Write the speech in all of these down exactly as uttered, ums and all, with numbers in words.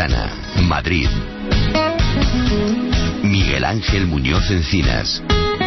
Metropolitana, Madrid. Miguel Ángel Muñoz Encinas.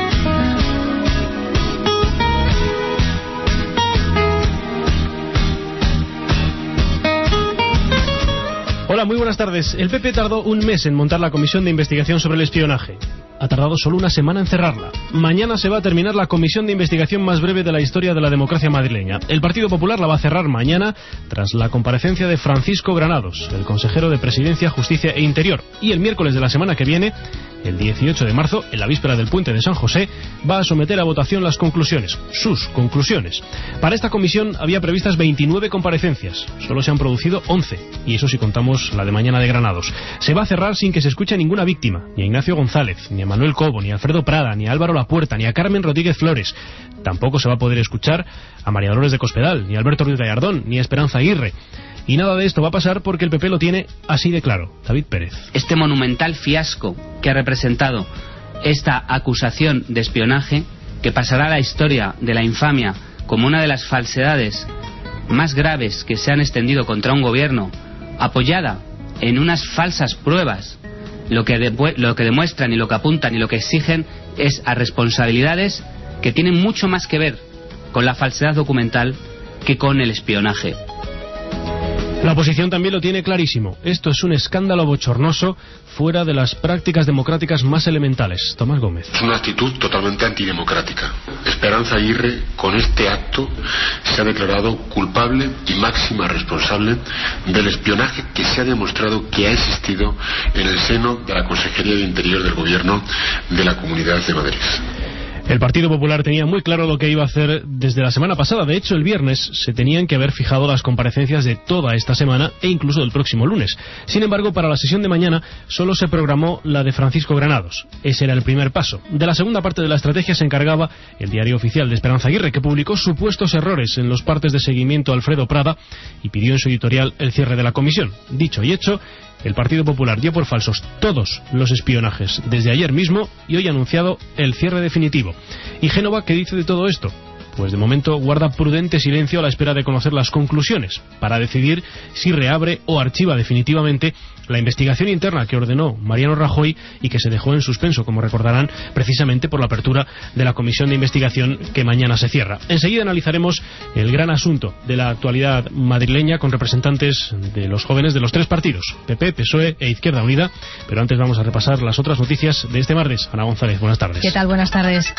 Hola, muy buenas tardes. El P P tardó un mes en montar la comisión de investigación sobre el espionaje. Ha tardado solo una semana en cerrarla. Mañana se va a terminar la comisión de investigación más breve de la historia de la democracia madrileña. El Partido Popular la va a cerrar mañana tras la comparecencia de Francisco Granados, el consejero de Presidencia, Justicia e Interior. Y el miércoles de la semana que viene, el dieciocho de marzo, en la víspera del puente de San José, va a someter a votación las conclusiones, sus conclusiones. Para esta comisión había previstas veintinueve comparecencias. Solo se han producido once, y eso si contamos la de mañana de Granados. Se va a cerrar sin que se escuche a ninguna víctima, ni a Ignacio González, ni a Manuel Cobo, ni a Alfredo Prada, ni a Álvaro Lapuerta, ni a Carmen Rodríguez Flores. Tampoco se va a poder escuchar a María Dolores de Cospedal, ni a Alberto Ruiz Gallardón, ni a Esperanza Aguirre. Y nada de esto va a pasar porque el P P lo tiene así de claro. David Pérez. Este monumental fiasco que ha representado esta acusación de espionaje, que pasará a la historia de la infamia como una de las falsedades más graves que se han extendido contra un gobierno, apoyada en unas falsas pruebas, lo que, de, lo que demuestran y lo que apuntan y lo que exigen es a responsabilidades que tienen mucho más que ver con la falsedad documental que con el espionaje. La oposición también lo tiene clarísimo. Esto es un escándalo bochornoso fuera de las prácticas democráticas más elementales. Tomás Gómez. Es una actitud totalmente antidemocrática. Esperanza Aguirre, con este acto, se ha declarado culpable y máxima responsable del espionaje que se ha demostrado que ha existido en el seno de la Consejería de Interior del Gobierno de la Comunidad de Madrid. El Partido Popular tenía muy claro lo que iba a hacer desde la semana pasada. De hecho, el viernes se tenían que haber fijado las comparecencias de toda esta semana e incluso del próximo lunes. Sin embargo, para la sesión de mañana solo se programó la de Francisco Granados. Ese era el primer paso. De la segunda parte de la estrategia se encargaba el diario oficial de Esperanza Aguirre, que publicó supuestos errores en los partes de seguimiento a Alfredo Prada y pidió en su editorial el cierre de la comisión. Dicho y hecho, el Partido Popular dio por falsos todos los espionajes desde ayer mismo y hoy ha anunciado el cierre definitivo. ¿Y Génova qué dice de todo esto? Pues de momento guarda prudente silencio a la espera de conocer las conclusiones para decidir si reabre o archiva definitivamente la investigación interna que ordenó Mariano Rajoy y que se dejó en suspenso, como recordarán, precisamente por la apertura de la comisión de investigación que mañana se cierra. Enseguida analizaremos el gran asunto de la actualidad madrileña con representantes de los jóvenes de los tres partidos, P P, P S O E e Izquierda Unida, pero antes vamos a repasar las otras noticias de este martes. Ana González, buenas tardes. ¿Qué tal? Buenas tardes.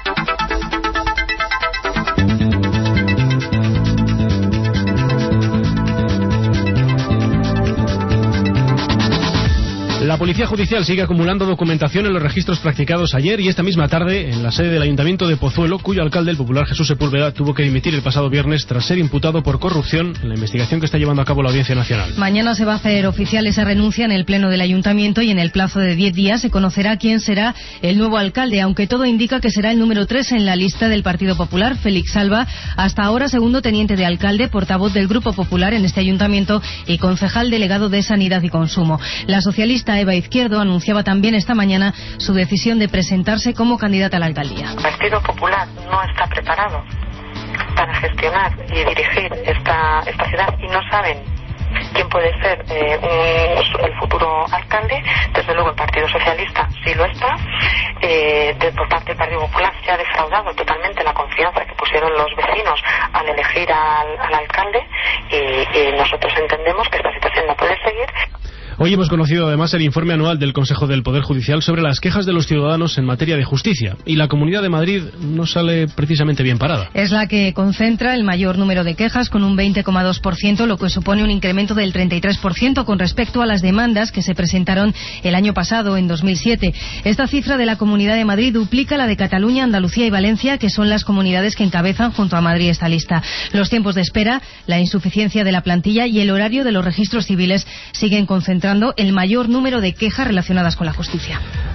La Policía Judicial sigue acumulando documentación en los registros practicados ayer y esta misma tarde en la sede del Ayuntamiento de Pozuelo, cuyo alcalde, el popular Jesús Sepúlveda, tuvo que dimitir el pasado viernes tras ser imputado por corrupción en la investigación que está llevando a cabo la Audiencia Nacional. Mañana se va a hacer oficial esa renuncia en el Pleno del Ayuntamiento y en el plazo de diez días se conocerá quién será el nuevo alcalde, aunque todo indica que será el número tres en la lista del Partido Popular, Félix Alba, hasta ahora segundo teniente de alcalde, portavoz del Grupo Popular en este Ayuntamiento y concejal delegado de Sanidad y Consumo. La socialista Eva Izquierdo anunciaba también esta mañana su decisión de presentarse como candidata a la alcaldía. El Partido Popular no está preparado para gestionar y dirigir esta, esta ciudad y no saben quién puede ser eh, un, el futuro alcalde. Desde luego el Partido Socialista sí lo está. Eh, de, por parte del Partido Popular se ha defraudado totalmente la confianza que pusieron los vecinos al elegir al, al alcalde y, y nosotros entendemos que esta situación no puede seguir. Hoy hemos conocido además el informe anual del Consejo del Poder Judicial sobre las quejas de los ciudadanos en materia de justicia. Y la Comunidad de Madrid no sale precisamente bien parada. Es la que concentra el mayor número de quejas, con un veinte coma dos por ciento, lo que supone un incremento del treinta y tres por ciento con respecto a las demandas que se presentaron el año pasado, en dos mil siete. Esta cifra de la Comunidad de Madrid duplica la de Cataluña, Andalucía y Valencia, que son las comunidades que encabezan junto a Madrid esta lista. Los tiempos de espera, la insuficiencia de la plantilla y el horario de los registros civiles siguen concentrando el mayor número de quejas relacionadas con la justicia.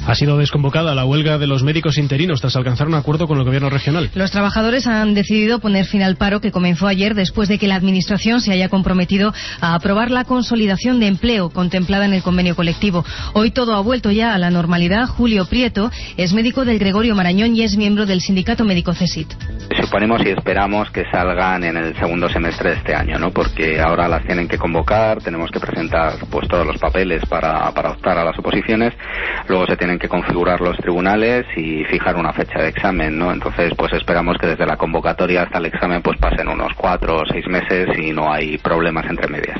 Ha sido desconvocada la huelga de los médicos interinos tras alcanzar un acuerdo con el gobierno regional. Los trabajadores han decidido poner fin al paro que comenzó ayer después de que la Administración se haya comprometido a aprobar la consolidación de empleo contemplada en el convenio colectivo. Hoy todo ha vuelto ya a la normalidad. Julio Prieto es médico del Gregorio Marañón y es miembro del sindicato médico CESIT. Suponemos y esperamos que salgan en el segundo semestre de este año, ¿no? Porque ahora las tienen que convocar, tenemos que presentar pues todos los papeles para, para optar a las oposiciones, luego se tienen que configurar los tribunales y fijar una fecha de examen, ¿no? Entonces pues esperamos que desde la convocatoria hasta el examen pues pasen unos cuatro o seis meses y no hay problemas entre medias.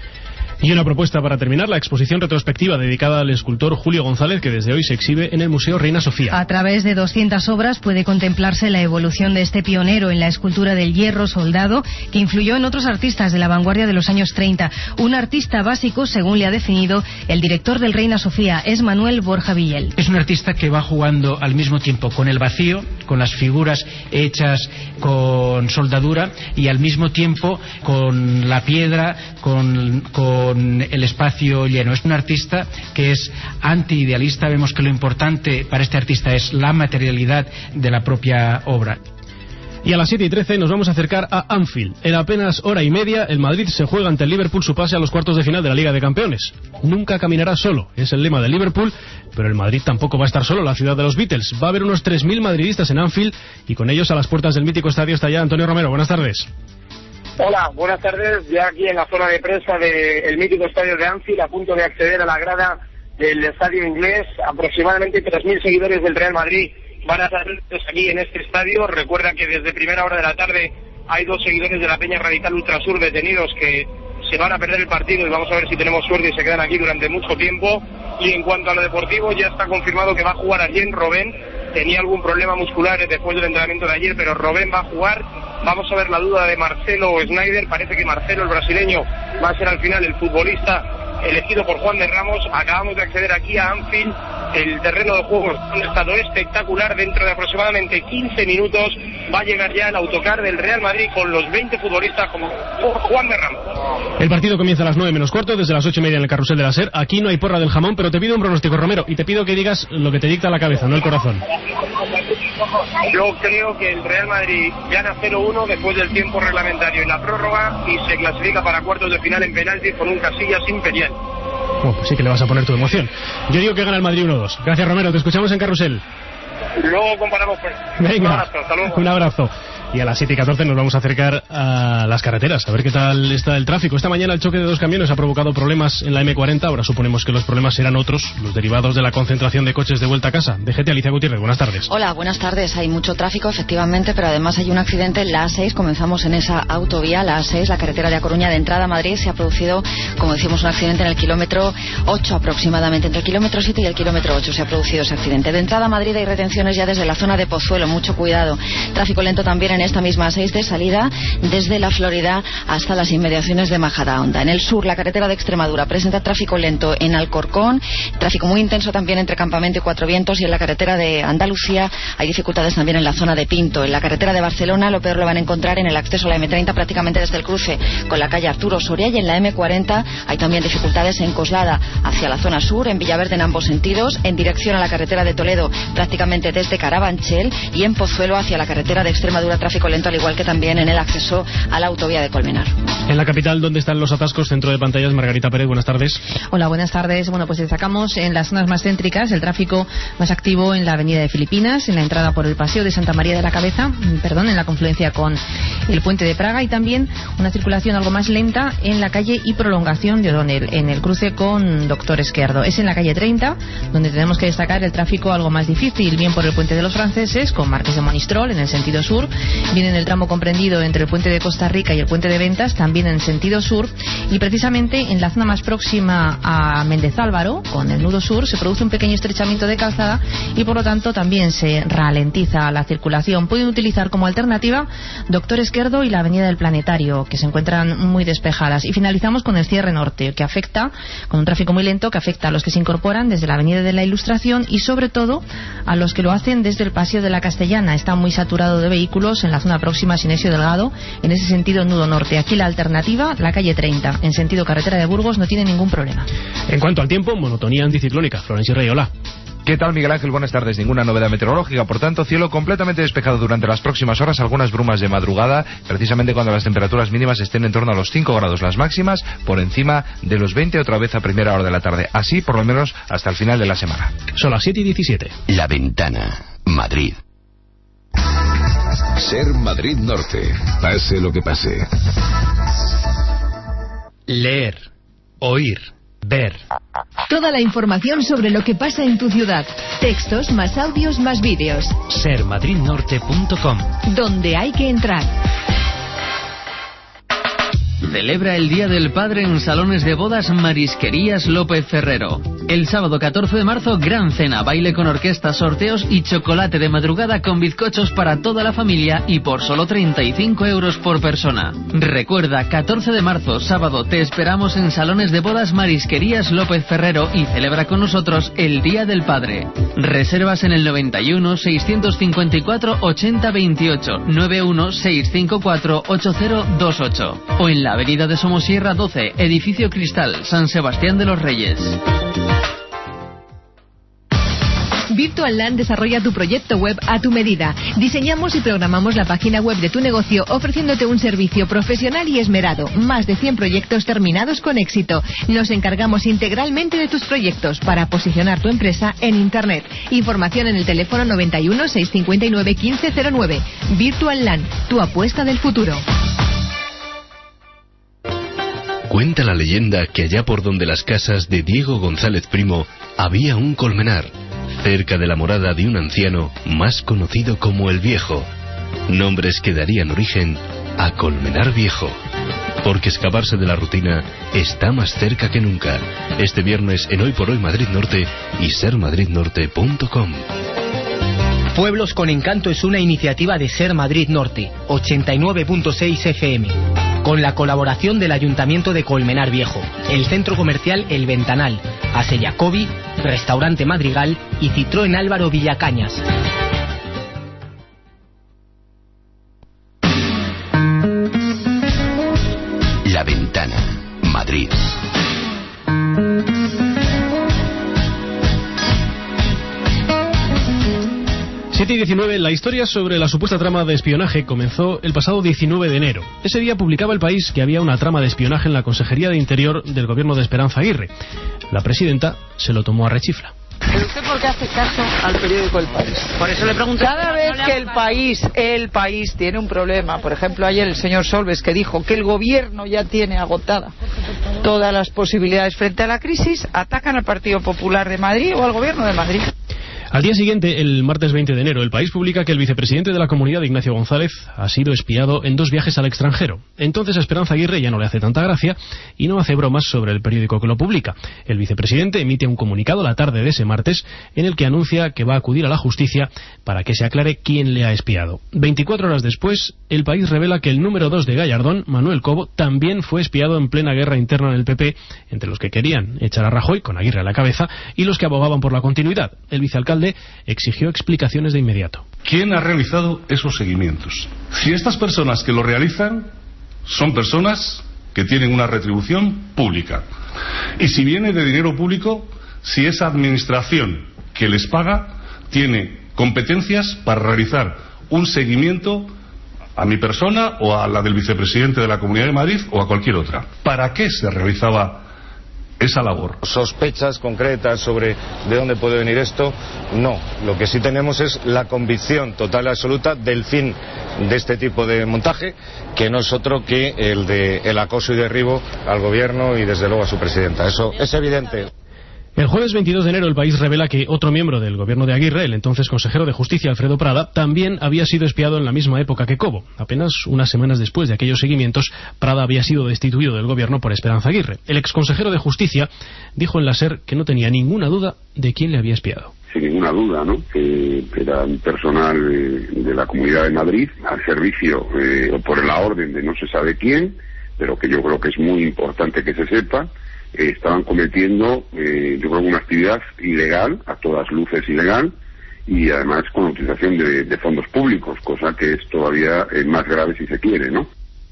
Y una propuesta para terminar, la exposición retrospectiva dedicada al escultor Julio González, que desde hoy se exhibe en el Museo Reina Sofía. A través de doscientas obras puede contemplarse la evolución de este pionero en la escultura del hierro soldado, que influyó en otros artistas de la vanguardia de los años treinta. Un artista básico, según le ha definido el director del Reina Sofía, es Manuel Borja Villel. Es un artista que va jugando al mismo tiempo con el vacío, con las figuras hechas con soldadura, y al mismo tiempo con la piedra, con... con con el espacio lleno. Es un artista que es anti-idealista. Vemos que lo importante para este artista es la materialidad de la propia obra. Y a las siete y trece nos vamos a acercar a Anfield. En apenas hora y media, el Madrid se juega ante el Liverpool su pase a los cuartos de final de la Liga de Campeones. Nunca caminará solo, es el lema del Liverpool, pero el Madrid tampoco va a estar solo, la ciudad de los Beatles. Va a haber unos tres mil madridistas en Anfield y con ellos a las puertas del mítico estadio está ya Antonio Romero. Buenas tardes. Hola, buenas tardes. Ya aquí en la zona de prensa del mítico estadio de Anfield, a punto de acceder a la grada del estadio inglés. Aproximadamente tres mil seguidores del Real Madrid van a estar aquí en este estadio. Recuerda que desde primera hora de la tarde hay dos seguidores de la Peña Radical Ultrasur detenidos que se van a perder el partido y vamos a ver si tenemos suerte y se quedan aquí durante mucho tiempo. Y en cuanto a lo deportivo, ya está confirmado que va a jugar Arjen Robben. Tenía algún problema muscular después del entrenamiento de ayer, pero Robben va a jugar. Vamos a ver la duda de Marcelo Snyder. Parece que Marcelo, el brasileño, va a ser al final el futbolista elegido por Juan de Ramos. Acabamos de acceder aquí a Anfield. El terreno de juego es un estado espectacular. Dentro de aproximadamente quince minutos va a llegar ya el autocar del Real Madrid con los veinte futbolistas como Juan de Ramos. El partido comienza a las nueve menos cuarto, desde las ocho y media en el Carrusel de la SER. Aquí no hay porra del jamón, pero te pido un pronóstico, Romero, y te pido que digas lo que te dicta la cabeza, no el corazón. Yo creo que el Real Madrid gana cero uno después del tiempo reglamentario en la prórroga y se clasifica para cuartos de final en penaltis con un Casillas imperial. Oh, pues sí que le vas a poner tu emoción. Yo digo que gana el Madrid uno dos. Gracias, Romero, te escuchamos en Carrusel. Luego comparamos pues. Venga, un abrazo, hasta luego. Un abrazo. Y a las siete y catorce nos vamos a acercar a las carreteras, a ver qué tal está el tráfico. Esta mañana el choque de dos camiones ha provocado problemas en la eme cuarenta. Ahora suponemos que los problemas serán otros, los derivados de la concentración de coches de vuelta a casa. D G T, Alicia Gutiérrez, buenas tardes. Hola, buenas tardes. Hay mucho tráfico, efectivamente, pero además hay un accidente en la A seis. Comenzamos en esa autovía, la A seis, la carretera de A Coruña de entrada a Madrid. Se ha producido, como decimos, un accidente en el kilómetro ocho aproximadamente. Entre el kilómetro siete y el kilómetro ocho se ha producido ese accidente. De entrada a Madrid hay retenciones ya desde la zona de Pozuelo, mucho cuidado. Tráfico lento también en esta misma A seis de salida desde la Florida hasta las inmediaciones de Majadahonda. En el sur, la carretera de Extremadura presenta tráfico lento en Alcorcón, tráfico muy intenso también entre Campamento y Cuatro Vientos, y en la carretera de Andalucía hay dificultades también en la zona de Pinto. En la carretera de Barcelona lo peor lo van a encontrar en el acceso a la eme treinta prácticamente desde el cruce con la calle Arturo Soria, y en la eme cuarenta hay también dificultades en Coslada hacia la zona sur, en Villaverde en ambos sentidos, en dirección a la carretera de Toledo prácticamente desde Carabanchel, y en Pozuelo hacia la carretera de Extremadura tráfico lento, al igual que también en el acceso a la autovía de Colmenar. En la capital, ¿dónde están los atascos? Centro de pantallas, Margarita Pérez, buenas tardes. Hola, buenas tardes. Bueno, pues destacamos en las zonas más céntricas el tráfico más activo en la avenida de Filipinas, en la entrada por el Paseo de Santa María de la Cabeza, perdón, en la confluencia con el Puente de Praga, y también una circulación algo más lenta en la calle y prolongación de O'Donnell, en el cruce con Doctor Esquerdo. Es en la calle treinta donde tenemos que destacar el tráfico algo más difícil, bien por el Puente de los Franceses con Marqués de Monistrol en el sentido sur, bien en el tramo comprendido entre el Puente de Costa Rica y el Puente de Ventas, también en sentido sur, y precisamente en la zona más próxima a Méndez Álvaro, con el nudo sur, se produce un pequeño estrechamiento de calzada y por lo tanto también se ralentiza la circulación. Pueden utilizar como alternativa Doctor Esquerdo y la Avenida del Planetario, que se encuentran muy despejadas. Y finalizamos con el cierre norte, que afecta, con un tráfico muy lento, que afecta a los que se incorporan desde la Avenida de la Ilustración y sobre todo a los que lo hacen desde el Paseo de la Castellana. Está muy saturado de vehículos en la zona próxima a Sinesio Delgado, en ese sentido nudo norte. Aquí la alternativa, la calle treinta, en sentido carretera de Burgos, no tiene ningún problema. En cuanto al tiempo, monotonía anticiclónica. Florencia Rey, hola. ¿Qué tal, Miguel Ángel? Buenas tardes. Ninguna novedad meteorológica, por tanto, cielo completamente despejado durante las próximas horas, algunas brumas de madrugada, precisamente cuando las temperaturas mínimas estén en torno a los cinco grados, las máximas por encima de los veinte otra vez a primera hora de la tarde. Así, por lo menos, hasta el final de la semana. Son las siete y diecisiete. La Ventana, Madrid. Ser Madrid Norte. Pase lo que pase. Leer, oír, ver. Toda la información sobre lo que pasa en tu ciudad. Textos, más audios, más vídeos. ser madrid norte punto com. Donde hay que entrar. Celebra el Día del Padre en Salones de Bodas Marisquerías López Ferrero. El sábado catorce de marzo, gran cena, baile con orquesta, sorteos y chocolate de madrugada con bizcochos para toda la familia y por solo treinta y cinco euros por persona. Recuerda, catorce de marzo, sábado, te esperamos en Salones de Bodas Marisquerías López Ferrero y celebra con nosotros el Día del Padre. Reservas en el noventa y uno, seiscientos cincuenta y cuatro, ochenta veintiocho, noventa y uno, seiscientos cincuenta y cuatro, ochenta veintiocho o en la avenida de Somosierra doce, edificio Cristal, San Sebastián de los Reyes. Virtual Land desarrolla tu proyecto web a tu medida. Diseñamos y programamos la página web de tu negocio ofreciéndote un servicio profesional y esmerado. Más de cien proyectos terminados con éxito. Nos encargamos integralmente de tus proyectos para posicionar tu empresa en Internet. Información en el teléfono noventa y uno, seiscientos cincuenta y nueve, quince cero nueve. Virtual Land, tu apuesta del futuro. Cuenta la leyenda que allá por donde las casas de Diego González Primo había un colmenar, cerca de la morada de un anciano más conocido como el Viejo. Nombres que darían origen a Colmenar Viejo. Porque escaparse de la rutina está más cerca que nunca. Este viernes en Hoy por Hoy Madrid Norte y ser madrid norte punto com. Pueblos con Encanto es una iniciativa de Ser Madrid Norte, ochenta y nueve punto seis F M, con la colaboración del Ayuntamiento de Colmenar Viejo, el Centro Comercial El Ventanal, Ase Jacobi, Restaurante Madrigal y Citroën Álvaro Villacañas. La Ventana, Madrid. siete y diecinueve, la historia sobre la supuesta trama de espionaje comenzó el pasado diecinueve de enero. Ese día publicaba El País que había una trama de espionaje en la Consejería de Interior del gobierno de Esperanza Aguirre. La presidenta se lo tomó a rechifla. ¿Pero usted por qué hace caso al periódico El País? Por eso le pregunto. Cada vez que el país, el país tiene un problema, por ejemplo ayer el señor Solbes que dijo que el gobierno ya tiene agotada todas las posibilidades frente a la crisis, atacan al Partido Popular de Madrid o al gobierno de Madrid. Al día siguiente, el martes veinte de enero, El País publica que el vicepresidente de la Comunidad, Ignacio González, ha sido espiado en dos viajes al extranjero. Entonces a Esperanza Aguirre ya no le hace tanta gracia y no hace bromas sobre el periódico que lo publica. El vicepresidente emite un comunicado la tarde de ese martes en el que anuncia que va a acudir a la justicia para que se aclare quién le ha espiado. veinticuatro horas después, El País revela que el número dos de Gallardón, Manuel Cobo, también fue espiado en plena guerra interna en el P P, entre los que querían echar a Rajoy, con Aguirre a la cabeza, y los que abogaban por la continuidad. El vicealcalde exigió explicaciones de inmediato. ¿Quién ha realizado esos seguimientos? Si estas personas que lo realizan son personas que tienen una retribución pública, y si viene de dinero público, si esa administración que les paga tiene competencias para realizar un seguimiento a mi persona o a la del vicepresidente de la Comunidad de Madrid o a cualquier otra. ¿Para qué se realizaba esa labor? ¿Sospechas concretas sobre de dónde puede venir esto? No. Lo que sí tenemos es la convicción total y absoluta del fin de este tipo de montaje, que no es otro que el de el acoso y derribo al gobierno y desde luego a su presidenta. Eso es evidente. El jueves veintidós de enero, El País revela que otro miembro del gobierno de Aguirre, el entonces consejero de Justicia, Alfredo Prada, también había sido espiado en la misma época que Cobo. Apenas unas semanas después de aquellos seguimientos, Prada había sido destituido del gobierno por Esperanza Aguirre. El exconsejero de Justicia dijo en la SER que no tenía ninguna duda de quién le había espiado. Sin ninguna duda, ¿no?, que era un personal eh, de la Comunidad de Madrid, al servicio eh, o por la orden de no se sabe quién, pero que yo creo que es muy importante que se sepa. Eh, estaban cometiendo, eh, yo creo, una actividad ilegal, a todas luces ilegal, y además con la utilización de, de fondos públicos, cosa que es todavía eh, más grave si se quiere, ¿no?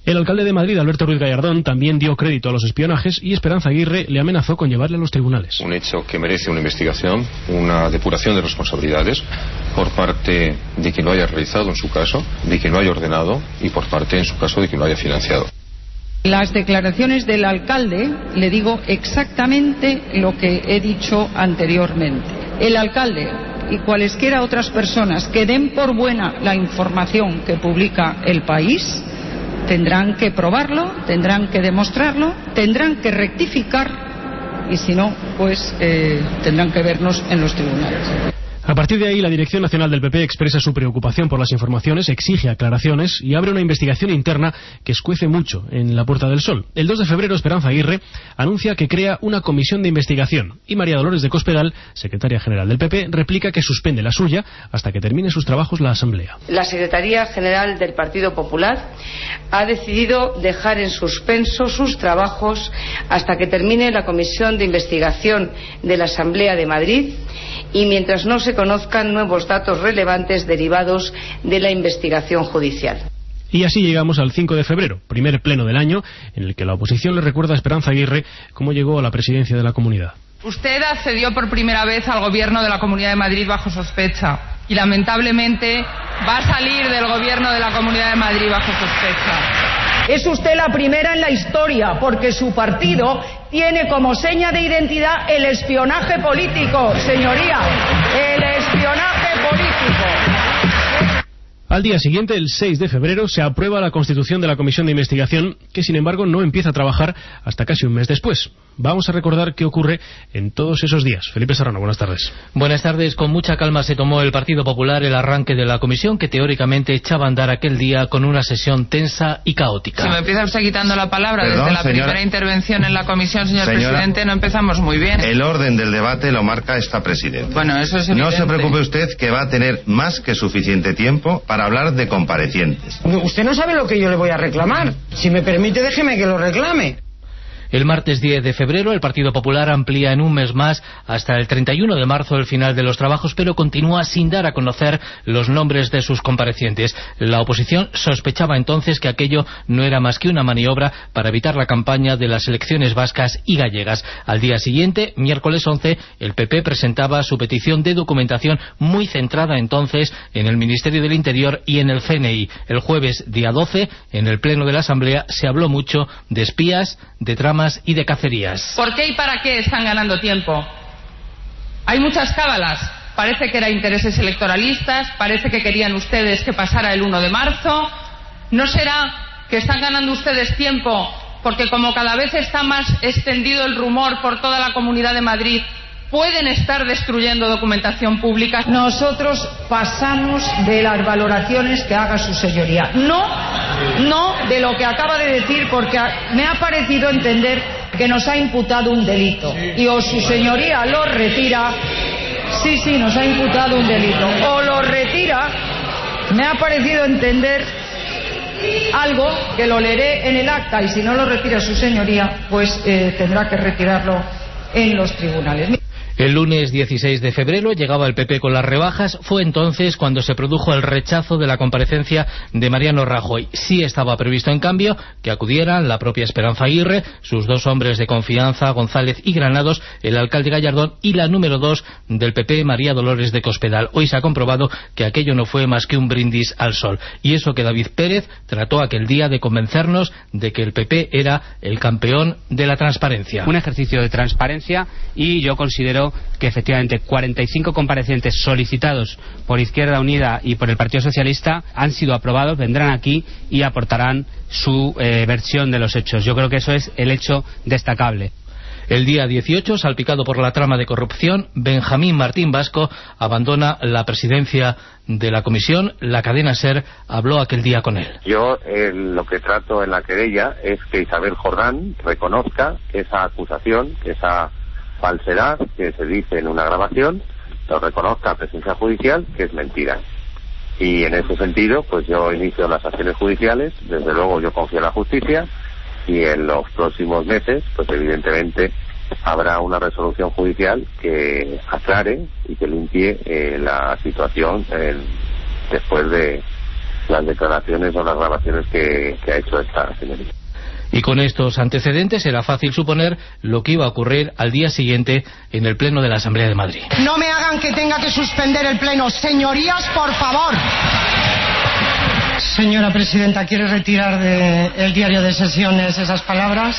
El alcalde de Madrid, Alberto Ruiz Gallardón, también dio crédito a los espionajes y Esperanza Aguirre le amenazó con llevarle a los tribunales. Un hecho que merece una investigación, una depuración de responsabilidades por parte de quien lo haya realizado en su caso, de quien lo haya ordenado y por parte, en su caso, de quien lo haya financiado. Las declaraciones del alcalde, le digo exactamente lo que he dicho anteriormente. El alcalde y cualesquiera otras personas que den por buena la información que publica El País tendrán que probarlo, tendrán que demostrarlo, tendrán que rectificar y si no, pues eh, tendrán que vernos en los tribunales. A partir de ahí, la Dirección Nacional del P P expresa su preocupación por las informaciones, exige aclaraciones y abre una investigación interna que escuece mucho en la Puerta del Sol. El dos de febrero, Esperanza Aguirre anuncia que crea una comisión de investigación y María Dolores de Cospedal, secretaria general del P P, replica que suspende la suya hasta que termine sus trabajos la Asamblea. La Secretaría General del Partido Popular ha decidido dejar en suspenso sus trabajos hasta que termine la comisión de investigación de la Asamblea de Madrid y mientras no se conozcan nuevos datos relevantes derivados de la investigación judicial. Y así llegamos al cinco de febrero, primer pleno del año, en el que la oposición le recuerda a Esperanza Aguirre cómo llegó a la presidencia de la Comunidad. Usted accedió por primera vez al gobierno de la Comunidad de Madrid bajo sospecha y lamentablemente va a salir del gobierno de la Comunidad de Madrid bajo sospecha. Es usted la primera en la historia, porque su partido tiene como seña de identidad el espionaje político, señoría, el espionaje político. Al día siguiente, el seis de febrero, se aprueba la constitución de la Comisión de Investigación, que sin embargo no empieza a trabajar hasta casi un mes después. Vamos a recordar qué ocurre en todos esos días. Felipe Serrano, buenas tardes. Buenas tardes. Con mucha calma se tomó el Partido Popular el arranque de la comisión, que teóricamente echaba a andar aquel día con una sesión tensa y caótica. Si me empieza usted quitando la palabra, Perdón, desde la señora... primera intervención en la comisión, señor señora... presidente, no empezamos muy bien. El orden del debate lo marca esta presidenta. Bueno, eso es evidente. No se preocupe usted, que va a tener más que suficiente tiempo para hablar de comparecientes. Usted no sabe lo que yo le voy a reclamar. Si me permite, déjeme que lo reclame. El martes diez de febrero el Partido Popular amplía en un mes más hasta el treinta y uno de marzo el final de los trabajos, pero continúa sin dar a conocer los nombres de sus comparecientes. La oposición sospechaba entonces que aquello no era más que una maniobra para evitar la campaña de las elecciones vascas y gallegas. Al día siguiente, miércoles once, el P P presentaba su petición de documentación muy centrada entonces en el Ministerio del Interior y en el C N I. El jueves día doce, en el Pleno de la Asamblea, se habló mucho de espías, de tramas y de cacerías. ¿Por qué y para qué están ganando tiempo? Hay muchas cábalas. Parece que eran intereses electoralistas, parece que querían ustedes que pasara el uno de marzo. ¿No será que están ganando ustedes tiempo porque como cada vez está más extendido el rumor por toda la Comunidad de Madrid, pueden estar destruyendo documentación pública? Nosotros pasamos de las valoraciones que haga su señoría. No, no de lo que acaba de decir, porque me ha parecido entender que nos ha imputado un delito. Y o su señoría lo retira, sí, sí, nos ha imputado un delito, o lo retira, me ha parecido entender algo que lo leeré en el acta, y si no lo retira su señoría, pues eh, tendrá que retirarlo en los tribunales. El lunes dieciséis de febrero llegaba el P P con las rebajas. Fue entonces cuando se produjo el rechazo de la comparecencia de Mariano Rajoy. Sí estaba previsto, en cambio, que acudieran la propia Esperanza Aguirre, sus dos hombres de confianza, González y Granados, el alcalde Gallardón y la número dos del P P, María Dolores de Cospedal. Hoy se ha comprobado que aquello no fue más que un brindis al sol. Y eso que David Pérez trató aquel día de convencernos de que el P P era el campeón de la transparencia. Un ejercicio de transparencia, y yo considero que efectivamente cuarenta y cinco comparecientes solicitados por Izquierda Unida y por el Partido Socialista han sido aprobados, vendrán aquí y aportarán su eh, versión de los hechos. Yo creo que eso es el hecho destacable. El día dieciocho, salpicado por la trama de corrupción, Benjamín Martín Vasco abandona la presidencia de la comisión. La cadena SER habló aquel día con él. Yo eh, lo que trato en la querella es que Isabel Jordán reconozca esa acusación, esa falsedad que se dice en una grabación, lo reconozca a presencia judicial, que es mentira. Y en ese sentido, pues yo inicio las acciones judiciales. Desde luego yo confío en la justicia, y en los próximos meses, pues evidentemente habrá una resolución judicial que aclare y que limpie eh, la situación eh, después de las declaraciones o las grabaciones que, que ha hecho esta señorita. Y con estos antecedentes era fácil suponer lo que iba a ocurrir al día siguiente en el Pleno de la Asamblea de Madrid. No me hagan que tenga que suspender el Pleno. Señorías, por favor. Señora Presidenta, ¿quiere retirar del diario de sesiones esas palabras?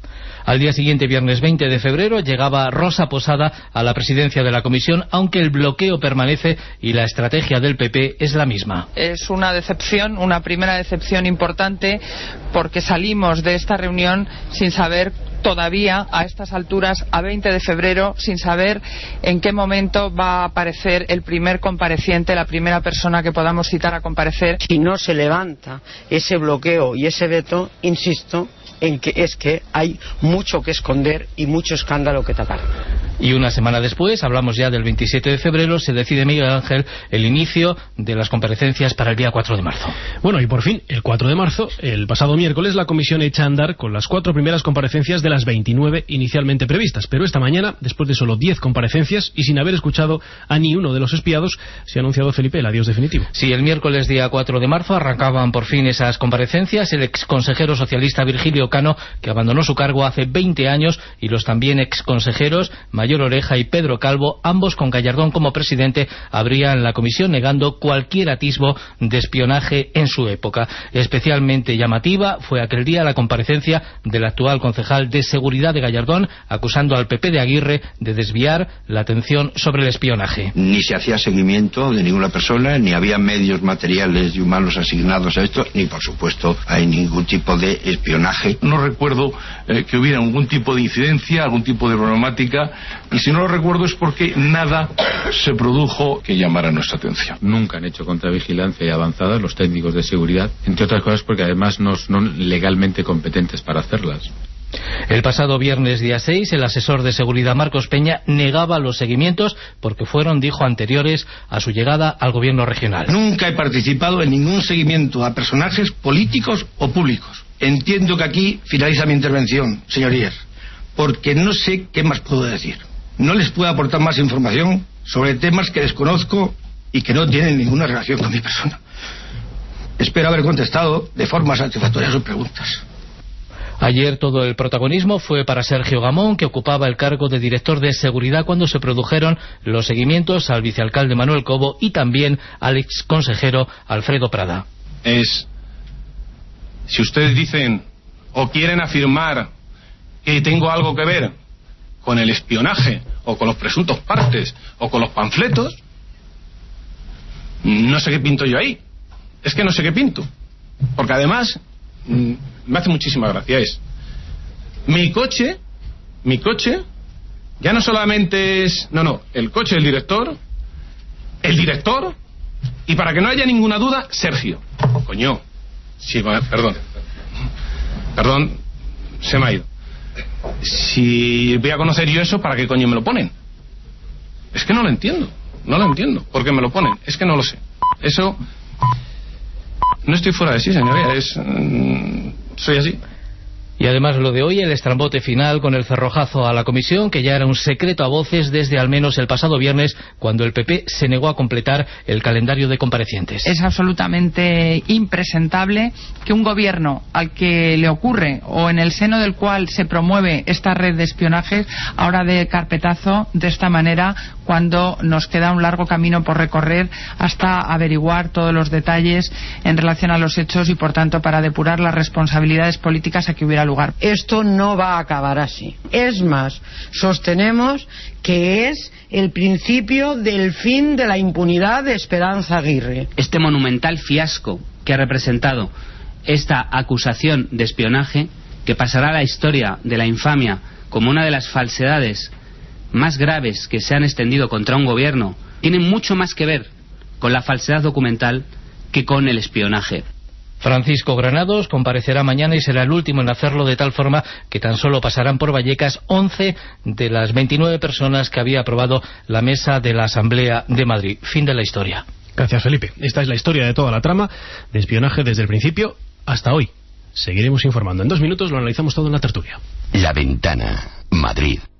Al día siguiente, viernes veinte de febrero, llegaba Rosa Posada a la presidencia de la comisión, aunque el bloqueo permanece y la estrategia del P P es la misma. Es una decepción, una primera decepción importante, porque salimos de esta reunión sin saber todavía, a estas alturas, a veinte de febrero, sin saber en qué momento va a aparecer el primer compareciente, la primera persona que podamos citar a comparecer. Si no se levanta ese bloqueo y ese veto, insisto, en que es que hay mucho que esconder y mucho escándalo que tapar. Y una semana después, hablamos ya del veintisiete de febrero, se decide, Miguel Ángel, el inicio de las comparecencias para el día cuatro de marzo. Bueno, y por fin, el cuatro de marzo, el pasado miércoles, la comisión echa a andar con las cuatro primeras comparecencias de las veintinueve inicialmente previstas. Pero esta mañana, después de solo diez comparecencias y sin haber escuchado a ni uno de los espiados, se ha anunciado, Felipe, el adiós definitivo. Sí, el miércoles día cuatro de marzo arrancaban por fin esas comparecencias. El exconsejero socialista Virgilio Cano, que abandonó su cargo hace veinte años, y los también exconsejeros Mayor Oreja y Pedro Calvo, ambos con Gallardón como presidente, abrían la comisión negando cualquier atisbo de espionaje en su época. Especialmente llamativa fue aquel día la comparecencia del actual concejal de Seguridad de Gallardón, acusando al P P de Aguirre de desviar la atención sobre el espionaje. Ni se hacía seguimiento de ninguna persona, ni había medios materiales y humanos asignados a esto, ni por supuesto hay ningún tipo de espionaje. No recuerdo eh, que hubiera algún tipo de incidencia, algún tipo de problemática, y si no lo recuerdo es porque nada se produjo que llamara nuestra atención. Nunca han hecho contravigilancia y avanzada los técnicos de seguridad, entre otras cosas porque además no son legalmente competentes para hacerlas. El pasado viernes día seis, el asesor de seguridad Marcos Peña negaba los seguimientos porque fueron, dijo, anteriores a su llegada al gobierno regional. Nunca he participado en ningún seguimiento a personajes políticos o públicos. Entiendo que aquí finaliza mi intervención, señorías, porque no sé qué más puedo decir. No les puedo aportar más información sobre temas que desconozco y que no tienen ninguna relación con mi persona. Espero haber contestado de forma satisfactoria a sus preguntas. Ayer todo el protagonismo fue para Sergio Gamón, que ocupaba el cargo de director de seguridad cuando se produjeron los seguimientos al vicealcalde Manuel Cobo y también al exconsejero Alfredo Prada. Es, si ustedes dicen o quieren afirmar que tengo algo que ver con el espionaje o con los presuntos partes o con los panfletos, no sé qué pinto yo ahí. Es que no sé qué pinto. Porque además me hace muchísima gracia es mi coche, mi coche ya no solamente es, no, no, el coche del director, el director, y para que no haya ninguna duda, Sergio. Coño, sí, perdón, perdón, se me ha ido. Si voy a conocer yo eso, ¿para qué coño me lo ponen? Es que no lo entiendo, no lo entiendo, ¿por qué me lo ponen? Es que no lo sé. Eso, no estoy fuera de sí, señoría, es, mm, soy así. Y además lo de hoy, el estrambote final con el cerrojazo a la comisión, que ya era un secreto a voces desde al menos el pasado viernes, cuando el P P se negó a completar el calendario de comparecientes. Es absolutamente impresentable que un gobierno al que le ocurre o en el seno del cual se promueve esta red de espionaje ahora dé carpetazo de esta manera, cuando nos queda un largo camino por recorrer hasta averiguar todos los detalles en relación a los hechos y, por tanto, para depurar las responsabilidades políticas a que hubiera lugar. Esto no va a acabar así. Es más, sostenemos que es el principio del fin de la impunidad de Esperanza Aguirre. Este monumental fiasco que ha representado esta acusación de espionaje, que pasará a la historia de la infamia como una de las falsedades más graves que se han extendido contra un gobierno, tiene mucho más que ver con la falsedad documental que con el espionaje. Francisco Granados comparecerá mañana y será el último en hacerlo, de tal forma que tan solo pasarán por Vallecas once de las veintinueve personas que había aprobado la mesa de la Asamblea de Madrid. Fin de la historia. Gracias, Felipe. Esta es la historia de toda la trama de espionaje desde el principio hasta hoy. Seguiremos informando. En dos minutos lo analizamos todo en la tertulia. La Ventana, Madrid.